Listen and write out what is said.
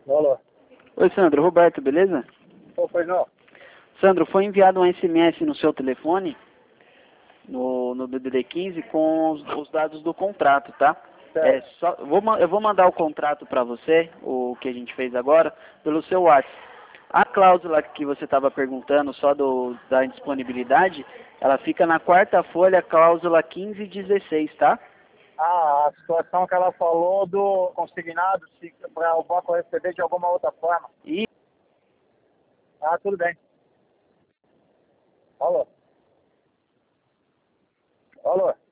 Alô? Oi, Sandro. Roberto, beleza? Ô, pois não? Sandro, foi enviado um SMS no seu telefone, no DDD 15, com os dados do contrato, tá? Certo. Eu vou mandar o contrato para você, o que a gente fez agora, pelo seu WhatsApp. A cláusula que você estava perguntando, só da indisponibilidade, ela fica na quarta folha, cláusula 1516, tá? Ah, a situação que ela falou do consignado para o banco receber de alguma outra forma. E Ah, tudo bem. Alô? Alô?